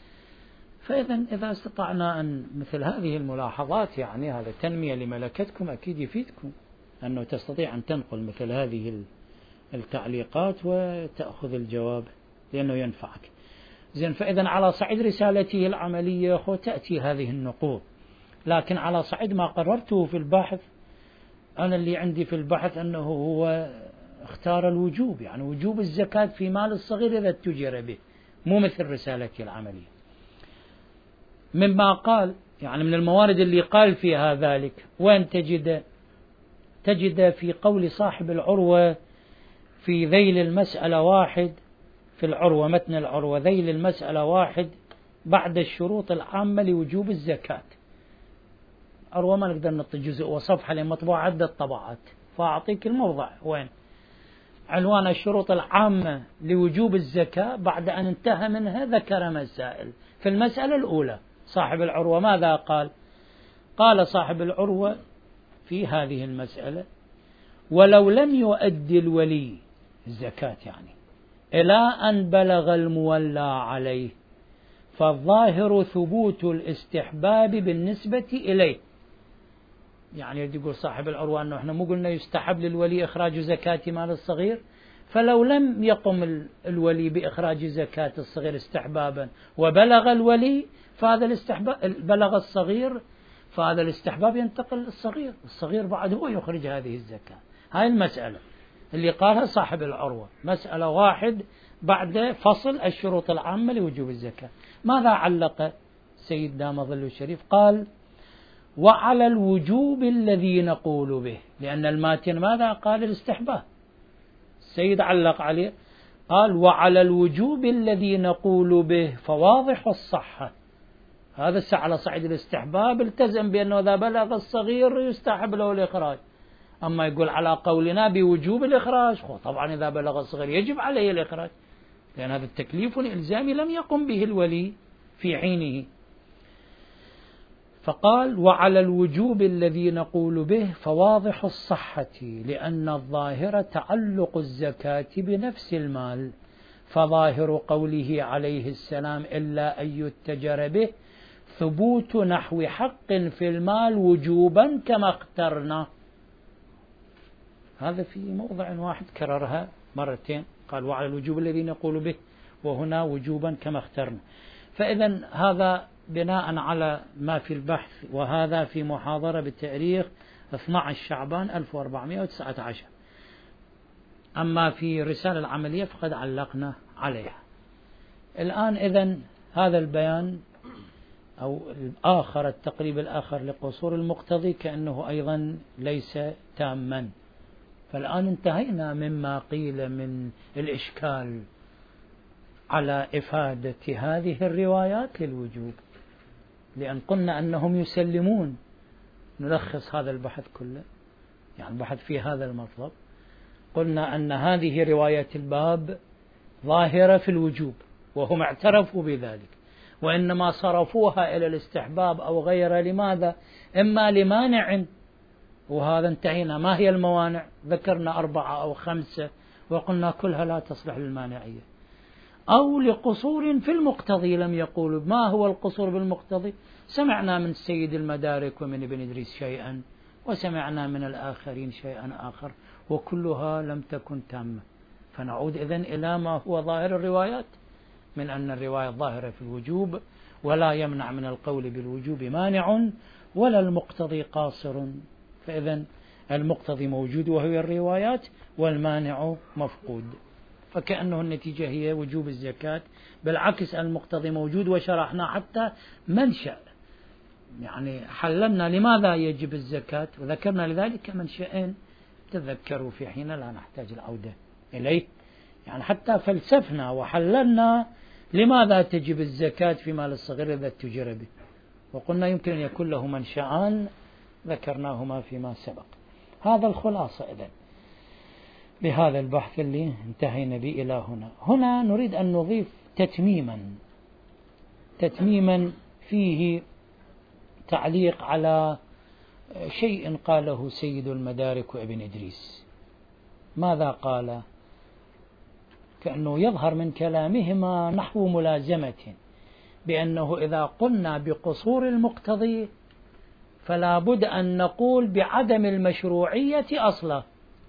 إذا استطعنا أن مثل هذه الملاحظات، يعني هذا تنمية لملكتكم أكيد يفيدكم، أنه تستطيع أن تنقل مثل هذه التعليقات وتأخذ الجواب لأنه ينفعك. زين، فإذا على صعيد رسالته العملية تأتي هذه النقوط، لكن على صعيد ما قررته في البحث، أنا اللي عندي في البحث أنه هو اختار الوجوب، يعني وجوب الزكاة في مال الصغير إذا اتجر به، مو مثل رسالته العملية. مما قال يعني من الموارد اللي قال فيها ذلك، وين تجد في قول صاحب العروة في ذيل المسألة 1 في العروة، متن العروة ذيل المسألة 1 بعد الشروط العامة لوجوب الزكاة. عروة ما نقدر نعطي جزء وصفحة لأن مطبوع عدة طبعات، فأعطيك الموضع وين عنوان الشروط العامة لوجوب الزكاة. بعد أن انتهى منها ذكر مسائل. في المسألة الأولى صاحب العروة ماذا قال؟ قال صاحب العروة في هذه المسألة: ولو لم يؤدي الولي الزكاة يعني إلى أن بلغ المولى عليه فالظاهر ثبوت الاستحباب بالنسبة إليه. يعني يقول صاحب العروة أنه احنا مو قلنا يستحب للولي إخراج زكاة مال الصغير، فلو لم يقم الولي بإخراج زكاة الصغير استحبابا وبلغ الولي فهذا الاستحباب، بلغ الصغير فهذا الاستحباب ينتقل للصغير، الصغير بعد هو يخرج هذه الزكاة. هاي المسألة اللي قالها صاحب العروة، مسألة 1 بعد فصل الشروط العامة لوجوب الزكاة. ماذا علق سيد دام ظل الشريف؟ قال: وعلى الوجوب الذي نقول به، لأن الماتن ماذا قال؟ الاستحباب. السيد علق عليه قال: وعلى الوجوب الذي نقول به فواضح الصحة. هذا على صعيد الاستحباب التزم بأنه إذا بلغ الصغير يستحب له الإخراج. أما يقول على قولنا بوجوب الإخراج، طبعا إذا بلغ الصغير يجب عليه الإخراج، لأن هذا التكليف الإلزامي لم يقم به الولي في حينه. فقال: وعلى الوجوب الذي نقول به فواضح الصحة، لأن الظاهر تعلق الزكاة بنفس المال، فظاهر قوله عليه السلام إلا أن يتجر به ثبوت نحو حق في المال وجوبا كما اخترنا. هذا في موضع واحد كررها مرتين، قال: وعلى الوجوب الذي نقول به، وهنا وجوبا كما اخترنا. فإذا هذا بناء على ما في البحث، وهذا في محاضرة بتاريخ 12 شعبان 1419. أما في رسالة العملية فقد علقنا عليها. الآن إذن هذا البيان أو الآخر، التقريب الآخر لقصور المقتضي كأنه أيضا ليس تاما. فالآن انتهينا مما قيل من الإشكال على إفادة هذه الروايات للوجوب، لأن قلنا أنهم يسلمون. نلخص هذا البحث كله، يعني البحث في هذا المطلب. قلنا أن هذه رواية الباب ظاهرة في الوجوب وهم اعترفوا بذلك، وإنما صرفوها إلى الاستحباب أو غيره. لماذا؟ إما لمانع، وهذا انتهينا. ما هي الموانع؟ ذكرنا 4 أو 5 وقلنا كلها لا تصلح للمانعية. أو لقصور في المقتضي، لم يقولوا. ما هو القصور بالمقتضي؟ سمعنا من سيد المدارك ومن ابن إدريس شيئا، وسمعنا من الآخرين شيئا آخر، وكلها لم تكن تامة. فنعود إذن إلى ما هو ظاهر الروايات، من أن الرواية ظاهرة في الوجوب، ولا يمنع من القول بالوجوب مانع، ولا المقتضي قاصر. فإذن المقتضي موجود وهي الروايات، والمانع مفقود. فكأنه النتيجة هي وجوب الزكاة. بالعكس المقتضي موجود، وشرحنا حتى منشأ، يعني حللنا لماذا يجب الزكاة، وذكرنا لذلك منشأين تذكروا في حين لا نحتاج العودة إليه. يعني حتى فلسفنا وحللنا لماذا تجب الزكاة في مال الصغير إذا اتجر به، وقلنا يمكن أن يكون له منشأان ذكرناهما فيما سبق. هذا الخلاصة إذن لهذا البحث اللي انتهينا به إلى هنا. هنا نريد أن نضيف تتميما فيه تعليق على شيء قاله سيد المدارك وابن إدريس. ماذا قال؟ كأنه يظهر من كلامهما نحو ملازمة، بأنه إذا قلنا بقصور المقتضي فلا بد أن نقول بعدم المشروعية أصلا.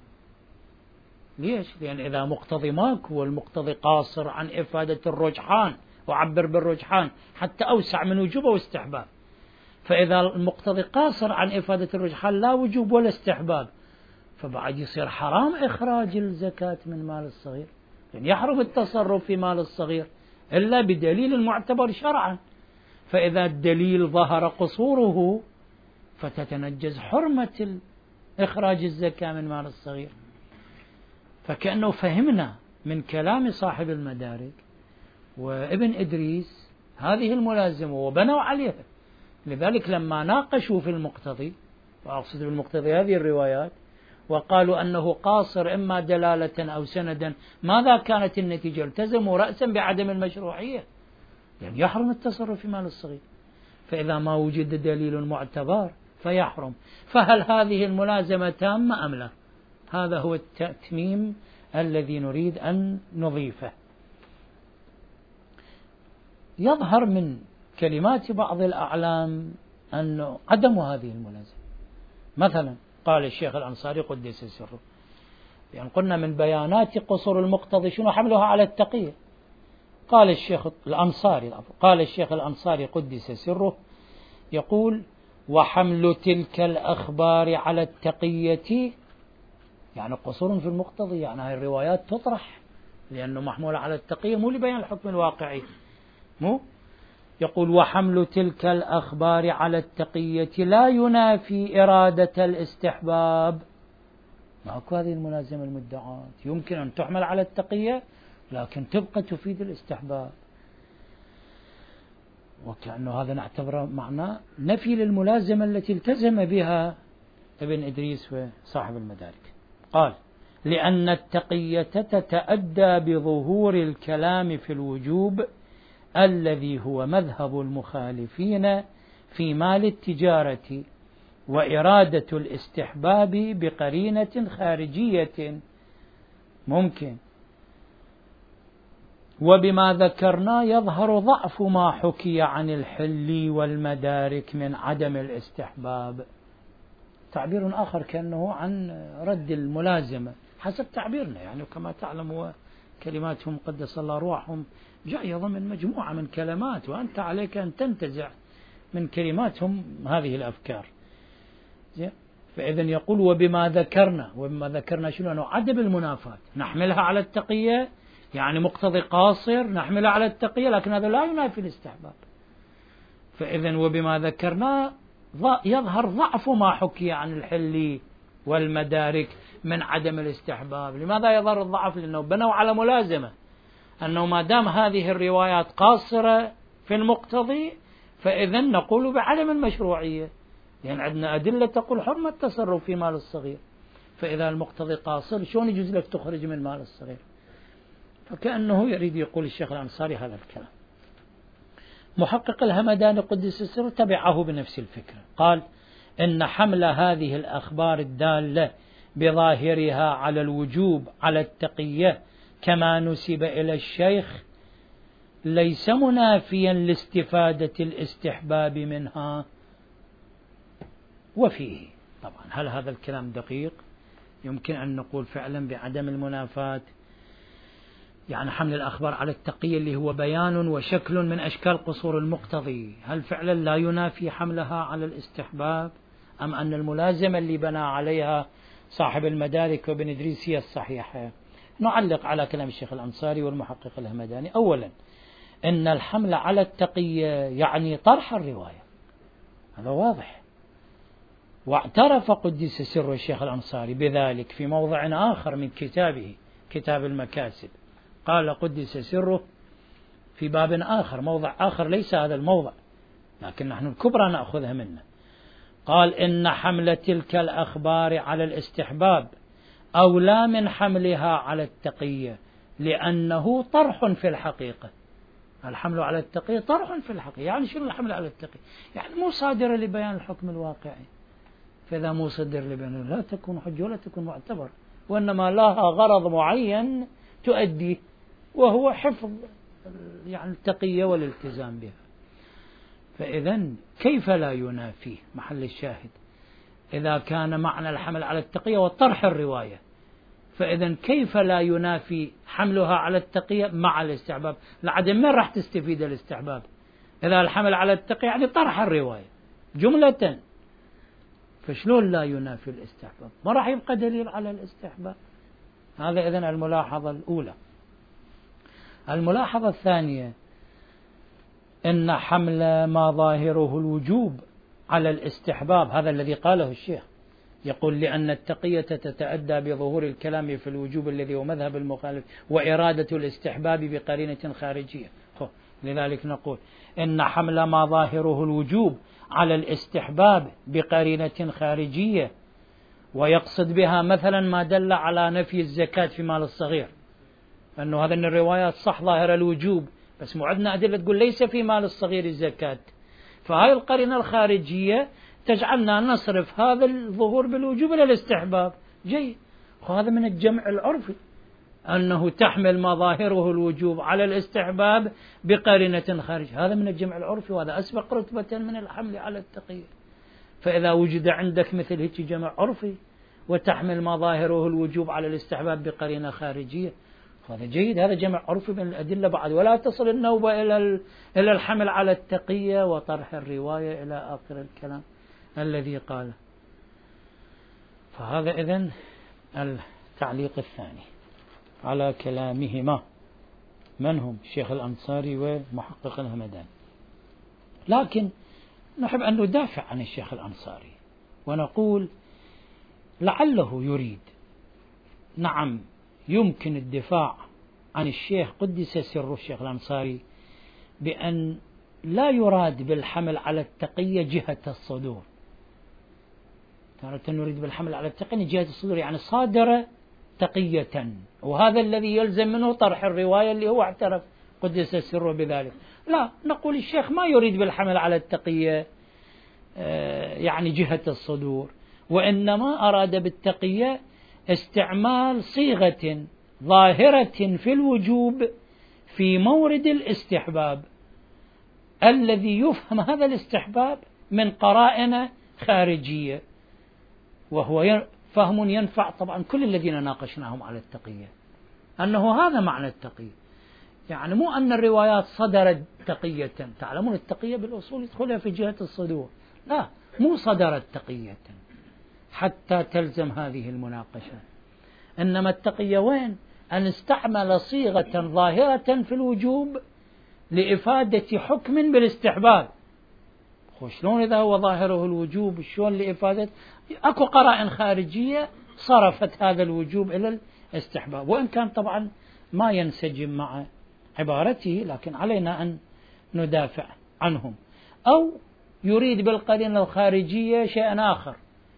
ليش؟ لأن إذا مقتضي ماك والمقتضي قاصر عن إفادة الرجحان، وعبر بالرجحان حتى أوسع من وجوب واستحباب. فإذا المقتضي قاصر عن إفادة الرجحان لا وجوب ولا استحباب، فبعد يصير حرام إخراج الزكاة من مال الصغير، يعني يحرم التصرف في مال الصغير إلا بدليل معتبر شرعا. فإذا الدليل ظهر قصوره فتتنجز حرمة إخراج الزكاة من مال الصغير. فكأنه فهمنا من كلام صاحب المدارك وابن إدريس هذه الملازمة وبنوا عليها. لذلك لما ناقشوا في المقتضي، وأقصد بالمقتضي هذه الروايات، وقالوا أنه قاصر إما دلالة أو سندا، ماذا كانت النتيجة؟ التزموا رأسا بعدم المشروعية، يعني يحرم التصرف في مال الصغير. فإذا ما وجد دليل معتبر فيحرم. فهل هذه الملازمة تامة أم لا؟ هذا هو التأتميم الذي نريد أن نضيفه. يظهر من كلمات بعض الأعلام أنه عدم هذه الملازمة. مثلا قال الشيخ الأنصاري قدس سره، يعني قلنا من بيانات قصور المقتضي شنو؟ حملها على التقية. قال الشيخ الأنصاري قدس سره يقول: وحمل تلك الأخبار على التقية، يعني قصور في المقتضي، يعني هذه الروايات تطرح لأنه محمولة على التقية، مو لبيان الحكم الواقعي. يقول: وحمل تلك الأخبار على التقية لا ينافي إرادة الاستحباب. ماكو هذه الملازمة المدعاة، يمكن أن تحمل على التقية لكن تبقى تفيد الاستحباب. وكأنه هذا نعتبره معناه نفي للملازمة التي التزم بها ابن إدريس وصاحب المدارك. قال: لأن التقية تتأدى بظهور الكلام في الوجوب الذي هو مذهب المخالفين في مال التجارة، وإرادة الاستحباب بقرينة خارجية ممكن. وبما ذكرنا يظهر ضعف ما حكي عن الحل والمدارك من عدم الاستحباب. تعبير آخر كأنه عن رد الملازمة حسب تعبيرنا، يعني كما تعلم كلماتهم قدس الله أرواحهم جاية ضمن مجموعة من كلمات، وأنت عليك أن تنتزع من كلماتهم هذه الأفكار. فإذن يقول: وبما ذكرنا شنو؟ أنه عدم المنافاة نحملها على التقية، يعني مقتضي قاصر نحملها على التقية، لكن هذا لا ينافي الاستحباب. فإذن وبما ذكرنا يظهر ضعف ما حكي عن الحل والمدارك من عدم الاستحباب. لماذا يظهر الضعف؟ لأنه بنوا على ملازمة أنه ما دام هذه الروايات قاصرة في المقتضي فإذا نقول بعدم المشروعية، لأن عندنا أدلة تقول حرمة التصرف في مال الصغير، فإذا المقتضي قاصر شلون يجوز لك تخرج من مال الصغير؟ فكأنه يريد يقول الشيخ الأنصاري هذا الكلام. محقق الهمداني قدس السر تبعه بنفس الفكرة، قال إن حمل هذه الأخبار الدالة بظاهرها على الوجوب على التقية كما نسب إلى الشيخ ليس منافيا لاستفادة الاستحباب منها. وفيه طبعا هل هذا الكلام دقيق؟ يمكن أن نقول فعلا بعدم المنافاة، يعني حمل الأخبار على التقية اللي هو بيان وشكل من أشكال قصور المقتضي، هل فعلا لا ينافي حملها على الاستحباب، أم أن الملازمة اللي بنى عليها صاحب المدارك وابن إدريس هي الصحيحة؟ نعلق على كلام الشيخ الأنصاري والمحقق الهمداني. أولا إن الحمل على التقية يعني طرح الرواية، هذا واضح، واعترف قدس سر الشيخ الأنصاري بذلك في موضع آخر من كتابه كتاب المكاسب، قال قدس سره في باب آخر موضع آخر ليس هذا الموضع لكن نحن الكبرى نأخذها منه، قال إن حمل تلك الأخبار على الاستحباب أولى من حملها على التقية لأنه طرح في الحقيقة. الحمل على التقية طرح في الحقيقة، يعني شنو الحمل على التقية؟ يعني مو صادرة لبيان الحكم الواقعي، فإذا مو صدر لبيان لا تكون حجة ولا تكون معتبر، وإنما لها غرض معين تؤديه وهو حفظ يعني التقية والالتزام بها. فإذا كيف لا ينافيه محل الشاهد إذا كان معنى الحمل على التقية وطرح الرواية، فإذا كيف لا ينافي حملها على التقية مع الاستحباب؟ لعدم من راح تستفيد الاستحباب إذا الحمل على التقية يعني طرح الرواية جملة، فشلون لا ينافي الاستحباب؟ ما راح يبقى دليل على الاستحباب. هذا إذن الملاحظة الأولى. الملاحظة الثانية إن حمل ما ظاهره الوجوب على الاستحباب، هذا الذي قاله الشيخ، يقول لأن التقية تتأدى بظهور الكلام في الوجوب الذي هو مذهب المخالف وإرادة الاستحباب بقرينة خارجية، لذلك نقول إن حمل ما ظاهره الوجوب على الاستحباب بقرينة خارجية، ويقصد بها مثلا ما دل على نفي الزكاة في مال الصغير، أنه هذا من الروايات صح ظاهر الوجوب بس مو عندنا أدلة تقول ليس في مال الصغير الزكاة، فهاي القرينة الخارجية تجعلنا نصرف هذا الظهور بالوجوب إلى الاستحباب. جيد، وهذا من الجمع العرفي أنه تحمل مظاهره الوجوب على الاستحباب بقرينة خارج، هذا من الجمع العرفي وهذا أسبق رتبة من الحمل على التقية. فإذا وجد عندك مثل هيك جمع عرفي وتحمل مظاهره الوجوب على الاستحباب بقرينة خارجية، هذا جيد، هذا جمع عرفي من الأدلة بعد، ولا تصل النوبة إلى الحمل على التقية وطرح الرواية إلى آخر الكلام الذي قاله. فهذا إذن التعليق الثاني على كلامهما، من هم؟ الشيخ الأنصاري ومحقق الهمداني. لكن نحب أن ندافع عن الشيخ الأنصاري ونقول لعله يريد، نعم يمكن الدفاع عن الشيخ قدس سر الشيخ الأنصاري بأن لا يراد بالحمل على التقية جهة الصدور، تارة نريد بالحمل على التقية جهة الصدور يعني صادرة تقية، وهذا الذي يلزم منه طرح الرواية اللي هو اعترف قدس سره بذلك. لا، نقول الشيخ ما يريد بالحمل على التقية يعني جهة الصدور، وإنما أراد بالتقية استعمال صيغة ظاهرة في الوجوب في مورد الاستحباب الذي يفهم هذا الاستحباب من قرائن خارجية، وهو فهم ينفع طبعا كل الذين ناقشناهم على التقية، أنه هذا معنى التقية، يعني مو أن الروايات صدرت تقية، تعلمون التقية بالأصول يدخلها في جهة الصدور، لا مو صدرت تقية حتى تلزم هذه المناقشة، إنما التقية وين؟ أن استعمل صيغة ظاهرة في الوجوب لإفادة حكم بالاستحباب. شلون إذا هو ظاهره الوجوب شلون لإفادة؟ أكو قرائن خارجية صرفت هذا الوجوب إلى الاستحباب، وإن كان طبعا ما ينسجم مع عبارته، لكن علينا أن ندافع عنهم. أو يريد بالقرينة الخارجية شيئا آخر،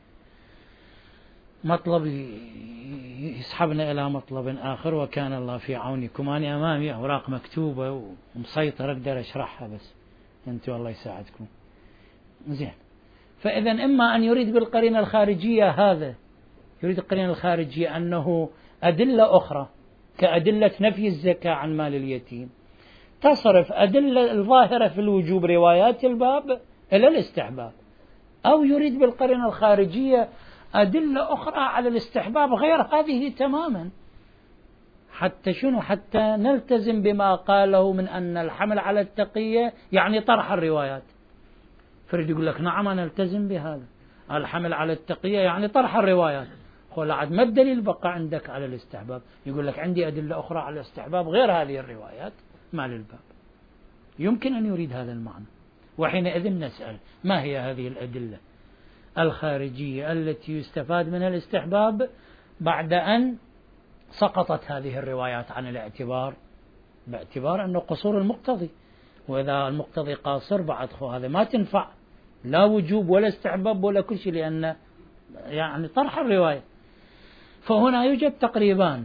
مطلب يسحبنا إلى مطلب آخر. وكان الله في عونكم. أنا أمامي أوراق مكتوبة ومسيطر أقدر أشرحها، بس أنتوا الله يساعدكم. زين، فإذا إما أن يريد بالقرينة الخارجية، هذا يريد القرينة الخارجية أنه أدلة أخرى كأدلة نفي الزكاة عن مال اليتيم تصرف أدلة الظاهرة في الوجوب روايات الباب إلى الاستحباب، أو يريد بالقرينة الخارجية أدلة أخرى على الاستحباب غير هذه تماما. حتى شنو؟ حتى نلتزم بما قاله من أن الحمل على التقية يعني طرح الروايات. فرد يقول لك نعم أنا ألتزم بهذا، الحمل على التقية يعني طرح الروايات. قل عاد ما الدليل بقى عندك على الاستحباب؟ يقول لك عندي أدلة أخرى على الاستحباب غير هذه الروايات ما للباب. يمكن أن يريد هذا المعنى، وحينئذ نسأل ما هي هذه الأدلة الخارجية التي يستفاد منها الاستحباب بعد أن سقطت هذه الروايات عن الاعتبار، باعتبار أنه قصور المقتضي، وإذا المقتضي قاصر بعد هذا ما تنفع لا وجوب ولا استحباب ولا كل شيء، لأن يعني طرح الرواية. فهنا يوجد تقريبان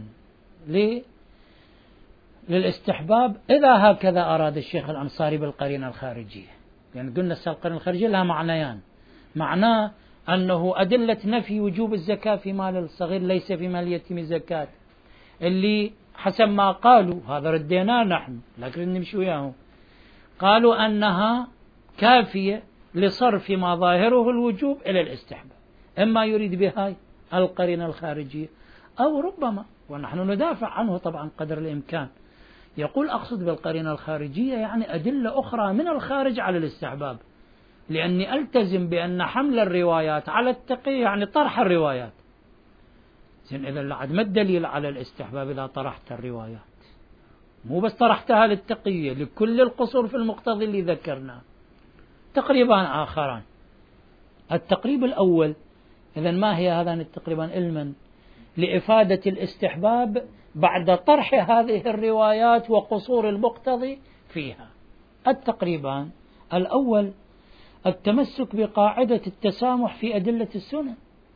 للاستحباب إذا هكذا أراد الشيخ الأنصاري بالقرينة الخارجية. يعني قلنا القرينة الخارجية لها معنيان، معناه أنه أدلة نفي وجوب الزكاة في مال الصغير ليس في مال اليتيم زكاة، اللي حسب ما قالوا هذا رديناه نحن لكن نمشي وياهم، قالوا أنها كافية لصرف ما ظاهره الوجوب إلى الاستحباب. إما يريد بهاي القرينة الخارجية، أو ربما ونحن ندافع عنه طبعا قدر الإمكان يقول أقصد بالقرينة الخارجية يعني أدلة أخرى من الخارج على الاستحباب، لأني ألتزم بأن حمل الروايات على التقية يعني طرح الروايات. زين، إذا لعد ما الدليل على الاستحباب إذا طرحت الروايات؟ مو بس طرحتها للتقية، لكل القصور في المقتضي اللي ذكرناه. تقريبان آخران، التقريب الأول إذا ما هي هذان التقريبان؟ علما لإفادة الاستحباب بعد طرح هذه الروايات وقصور المقتضي فيها. التقريبان الأول التمسك بقاعدة التسامح في أدلة السنة،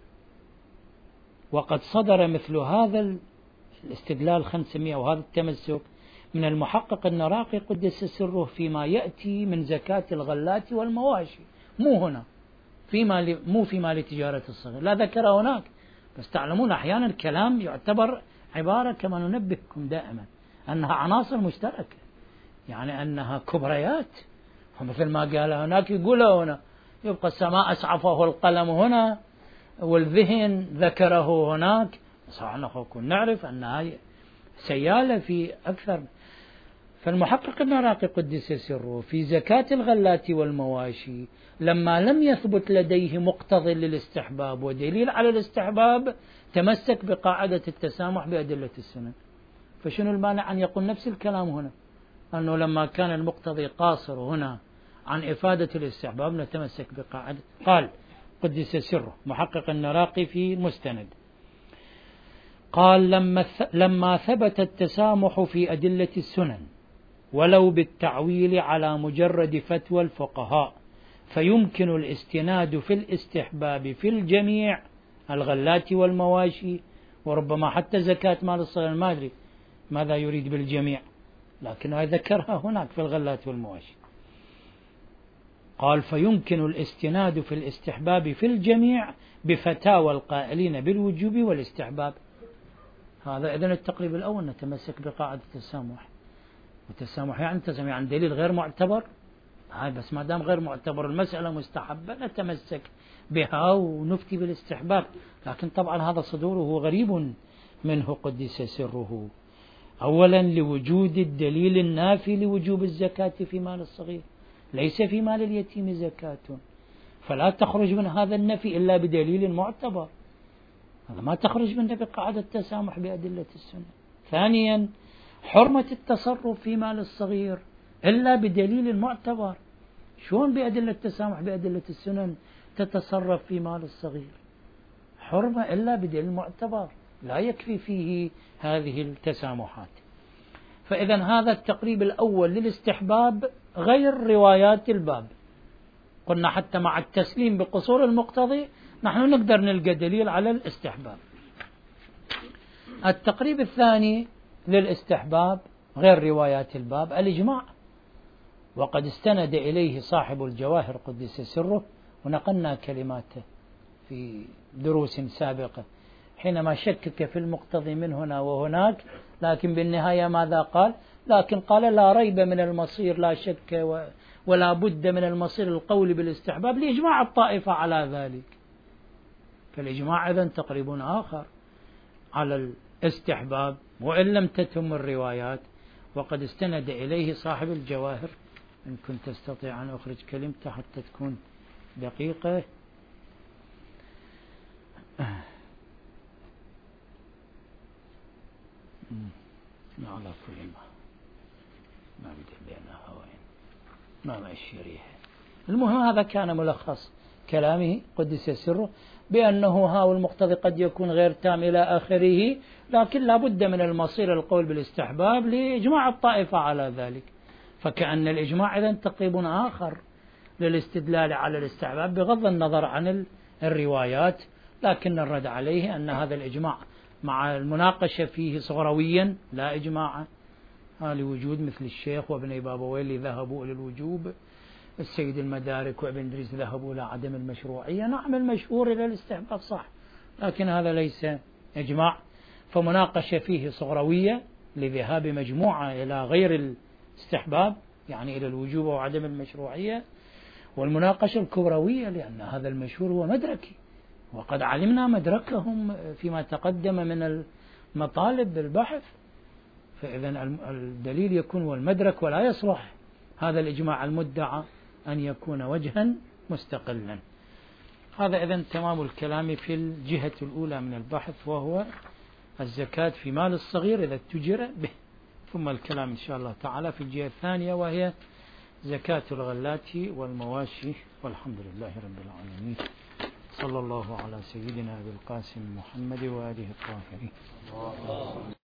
وقد صدر مثل هذا الاستدلال 500 وهذا التمسك من المحقق النراقي قدس سره فيما يأتي من زكاة الغلات والمواشي، مو هنا مو في مال تجارة الصغير، لا ذكر هناك، بس تعلمون أحيانا الكلام يعتبر عبارة كما ننبهكم دائما أنها عناصر مشتركة، يعني أنها كبريات، ومثل ما قال هناك يقول هنا يبقى السماء أسعفه القلم هنا والذهن ذكره هناك. صح نعرف أنها سيالة في أكثر. فالمحقق النراقي قدس سره في زكاة الغلات والمواشي لما لم يثبت لديه مقتضى للاستحباب ودليل على الاستحباب تمسك بقاعدة التسامح بأدلة السنن. فشنو المانع أن يقول نفس الكلام هنا، أنه لما كان المقتضي قاصر هنا عن إفادة الاستحباب نتمسك بقاعدة. قال قدس سره محقق النراقي في مستند، قال لما ثبت التسامح في أدلة السنن ولو بالتعويل على مجرد فتوى الفقهاء فيمكن الاستناد في الاستحباب في الجميع الغلات والمواشي، وربما حتى زكاة مال الصغير، ما أدري ماذا يريد بالجميع لكن ذكرها هناك في الغلات والمواشي. قال فيمكن الاستناد في الاستحباب في الجميع بفتاوى القائلين بالوجوب والاستحباب. هذا إذن التقريب الأول نتمسك بقاعدة التسامح، والتسامح يعني تسامح عن دليل غير معتبر، هاي بس ما دام غير معتبر المسألة مستحبة نتمسك بها ونفتي بالاستحباب. لكن طبعا هذا صدوره غريب منه قدس سره، أولا لوجود الدليل النافي لوجوب الزكاة في مال الصغير، ليس في مال اليتيم زكاة، فلا تخرج من هذا النفي إلا بدليل معتبر، هذا ما تخرج منه بقاعدة التسامح بأدلة السنة. ثانيا حرمة التصرف في مال الصغير إلا بدليل معتبر، شلون بأدلة التسامح بأدلة السنن تتصرف في مال الصغير؟ حرمة إلا بدليل معتبر، لا يكفي فيه هذه التسامحات. فإذا هذا التقريب الأول للاستحباب غير روايات الباب، قلنا حتى مع التسليم بقصور المقتضي نحن نقدر نلقى دليل على الاستحباب. التقريب الثاني للاستحباب غير روايات الباب الإجماع، وقد استند إليه صاحب الجواهر قدس سره، ونقلنا كلماته في دروس سابقة حينما شكك في المقتضي من هنا وهناك، لكن بالنهاية ماذا قال؟ لكن قال لا ريب من المصير، لا شك ولا بد من المصير القول بالاستحباب لإجماع الطائفة على ذلك. فالإجماع إذن تقريب آخر على الاستحباب وإن لم تتم الروايات، وقد استند إليه صاحب الجواهر. إن كنت تستطيع أن أخرج كلمته حتى تكون دقيقة. على كل ما بدي بينها وين ما أشيريها. المهم هذا كان ملخص كلامه قدس سره، بأنه هاو المقتضي قد يكون غير تام إلى آخره، لكن لا بد من المصير القول بالاستحباب لإجماع الطائفة على ذلك. فكأن الإجماع إذن تقريب آخر للاستدلال على الاستحباب بغض النظر عن الروايات، لكن الرد عليه أن هذا الإجماع مع المناقشة فيه صغرويا لا إجماع لوجود مثل الشيخ وابن بابويه اللي ذهبوا إلى الوجوب، السيد المدارك وابن إدريس ذهبوا إلى عدم المشروعية. نعم المشهور إلى الاستحباب صح، لكن هذا ليس إجماع، فمناقشة فيه صغروية لذهاب مجموعة إلى غير الاستحباب يعني إلى الوجوب وعدم المشروعية، والمناقشة الكبروية لأن هذا المشهور هو مدركي، وقد علمنا مدركهم فيما تقدم من المطالب بالبحث. فإذا الدليل يكون هو المدرك، ولا يصلح هذا الإجماع المدعى أن يكون وجها مستقلا. هذا إذن تمام الكلام في الجهة الأولى من البحث، وهو الزكاة في مال الصغير إذا اتجر به، ثم الكلام إن شاء الله تعالى في الجهة الثانية وهي زكاة الغلات والمواشي. والحمد لله رب العالمين، صلى الله على سيدنا أبي القاسم محمد وآله الطاهرين.